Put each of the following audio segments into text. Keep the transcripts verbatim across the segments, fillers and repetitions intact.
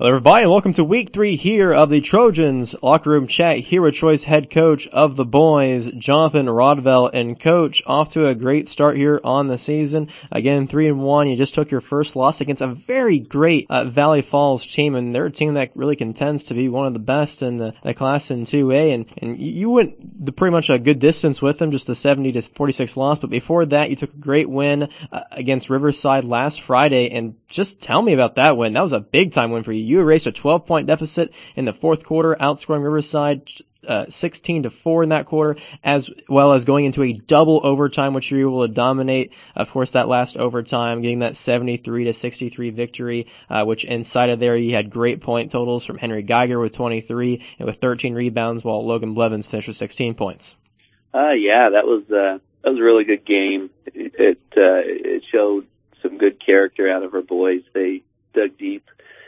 Hello, everybody, and welcome to week three here of the Trojans Locker Room Chat here with Troy's head coach of the boys, Jonathan Rodvell. And Coach, off to a great start here on the season. Again, three and one. You just took your first loss against a very great uh, Valley Falls team, and they're a team that really contends to be one of the best in the, the class in two A. And, and you went the, pretty much a good distance with them, just a seventy to forty-six loss. But before that, you took a great win uh, against Riverside last Friday. And just tell me about that win. That was a big time win for you. You erased a twelve-point deficit in the fourth quarter, outscoring Riverside uh, sixteen to four in that quarter, as well as going into a double overtime, which you were able to dominate. Of course, that last overtime, getting that seventy-three to sixty-three victory, uh, which inside of there you had great point totals from Henry Geiger with twenty-three and with thirteen rebounds, while Logan Blevins finished with sixteen points. Uh, yeah, that was uh, that was a really good game. It it, uh, it showed some good character out of our boys. They dug deep.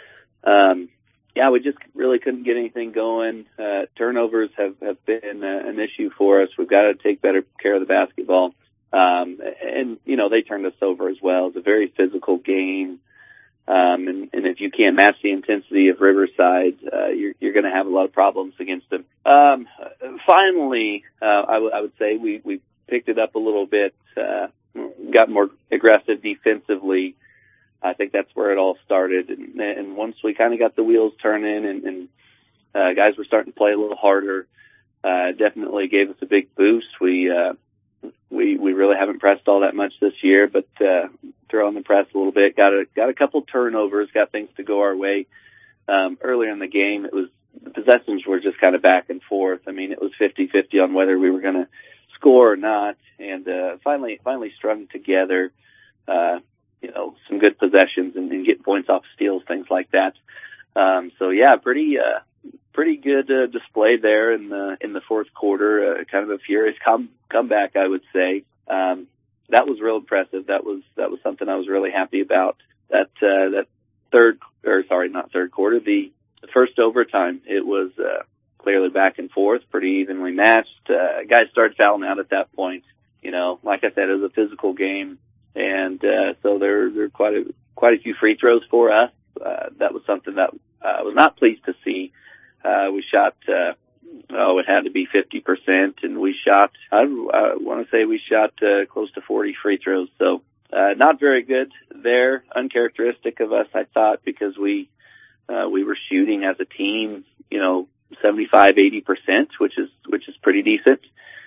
Um, yeah, we just really couldn't get anything going. Uh, turnovers have, have been uh, an issue for us. We've got to take better care of the basketball. Um, and, you know, they turned us over as well. It's a very physical game. Um, and, and if you can't match the intensity of Riverside, uh, you're, you're going to have a lot of problems against them. Um, finally, uh, I, w- I would say we, we picked it up a little bit, uh, got more aggressive defensively. I think that's where it all started. And, and once we kind of got the wheels turning and, and uh, guys were starting to play a little harder, uh, definitely gave us a big boost. We, uh, we, we really haven't pressed all that much this year, but, uh, throw on the press a little bit, got a, got a couple turnovers, got things to go our way. Um, earlier in the game, it was, the possessions were just kind of back and forth. I mean, it was fifty-fifty on whether we were going to score or not. And, uh, finally, finally strung together, uh, you know, some good possessions and, and getting points off steals, things like that. Um, so yeah, pretty, uh, pretty good, uh, display there in the, in the fourth quarter, uh, kind of a furious come, comeback, I would say. Um, that was real impressive. That was, that was something I was really happy about. That, uh, that third, or sorry, not third quarter, the, the first overtime, it was, uh, clearly back and forth, pretty evenly matched. Uh, guys started fouling out at that point. You know, like I said, it was a physical game. And, uh, so there, there are quite a, quite a few free throws for us. Uh, that was something that I uh, was not pleased to see. Uh, we shot, uh, oh, it had to be fifty percent, and we shot, I, I want to say we shot, uh, close to forty free throws. So, uh, not very good there. Uncharacteristic of us, I thought, because we, uh, we were shooting as a team, you know, seventy-five, eighty percent, which is, which is pretty decent.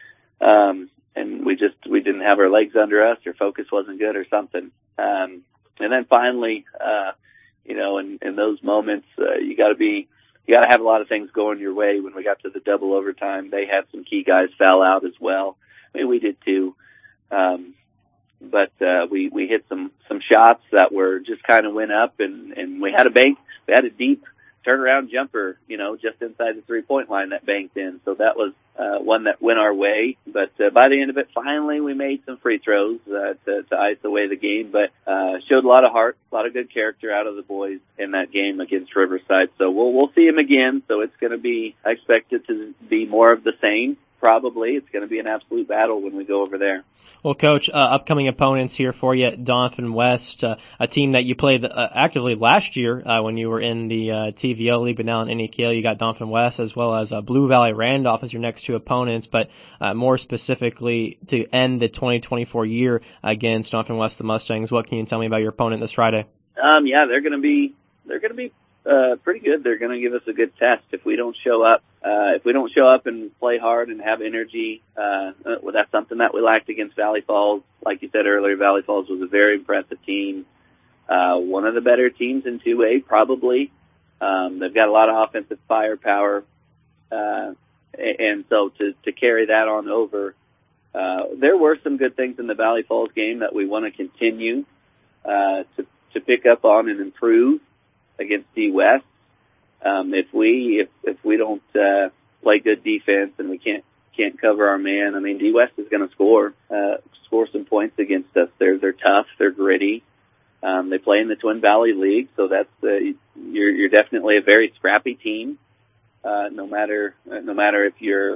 Um, And we just, we didn't have our legs under us, or focus wasn't good or something. Um, and then finally, uh, you know, in, in those moments, uh, you gotta be, you gotta have a lot of things going your way. When we got to the double overtime, they had some key guys foul out as well. I mean, we did too. Um, but, uh, we, we hit some, some shots that were just kind of went up, and, and we had a bank, we had a deep turnaround jumper, you know, just inside the three-point line that banked in. So that was uh, one that went our way. But uh, by the end of it, finally, we made some free throws uh, to, to ice away the game. But uh, showed a lot of heart, a lot of good character out of the boys in that game against Riverside. So we'll we'll see them again. So it's going to be, I expect it to be more of the same. Probably it's going to be an absolute battle when we go over there. Well, Coach, uh, upcoming opponents here for you, Doniphan West, uh, a team that you played uh, actively last year uh, when you were in the uh, T V O League, but now in N E K L you got Doniphan West as well as uh, Blue Valley Randolph as your next two opponents, but uh, more specifically to end the twenty twenty-four year against Doniphan West, the Mustangs. What can you tell me about your opponent this Friday? Um, yeah, they're going to be they're going to be uh, pretty good. They're going to give us a good test if we don't show up. Uh, if we don't show up and play hard and have energy, uh, well, that's something that we lacked against Valley Falls. Like you said earlier, Valley Falls was a very impressive team. Uh, one of the better teams in two A, probably. Um, they've got a lot of offensive firepower. Uh, and so to, to carry that on over, uh, there were some good things in the Valley Falls game that we want to continue, uh, to, to pick up on and improve against D West. Um, if we, if, if we don't, uh, play good defense and we can't, can't cover our man, I mean, D West is going to score, uh, score some points against us. They're, they're tough. They're gritty. Um, they play in the Twin Valley League. So that's, uh, you're, you're definitely a very scrappy team. Uh, no matter, no matter if you're,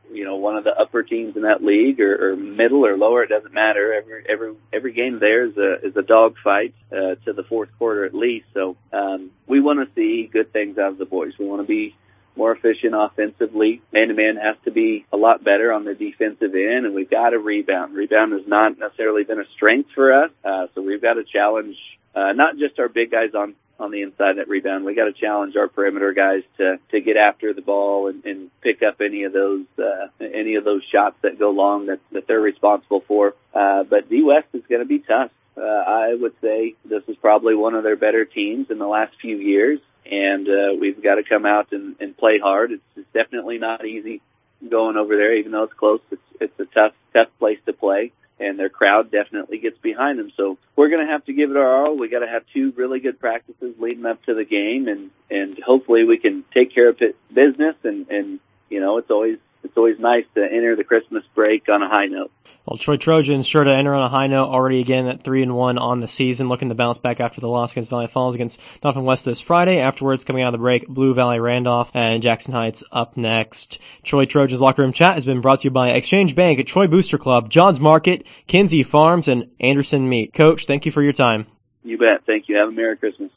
you know, one of the upper teams in that league, or, or middle or lower, it doesn't matter. Every every every game there is a is a dogfight uh, to the fourth quarter at least. So um, we want to see good things out of the boys. We want to be more efficient offensively. Man-to-man has to be a lot better on the defensive end, and we've got to rebound. Rebound has not necessarily been a strength for us, uh, so we've got to challenge uh, not just our big guys on, on the inside that rebound. We got to challenge our perimeter guys to, to get after the ball and, and pick up any of those uh, any of those shots that go long that, that they're responsible for. Uh, but D-West is going to be tough. Uh, I would say this is probably one of their better teams in the last few years. And uh, we've got to come out and, and play hard. It's, it's definitely not easy going over there, even though it's close. It's, it's a tough, tough place to play, and their crowd definitely gets behind them. So we're going to have to give it our all. We got to have two really good practices leading up to the game, and, and hopefully we can take care of business. And, and you know, it's always it's always nice to enter the Christmas break on a high note. Well, Troy Trojans sure to enter on a high note already again at three and one on the season, looking to bounce back after the loss against Valley Falls against Dauphin West this Friday. Afterwards, coming out of the break, Blue Valley Randolph and Jackson Heights up next. Troy Trojans Locker Room Chat has been brought to you by Exchange Bank, Troy Booster Club, Johns Market, Kinsey Farms, and Anderson Meat. Coach, thank you for your time. You bet. Thank you. Have a Merry Christmas.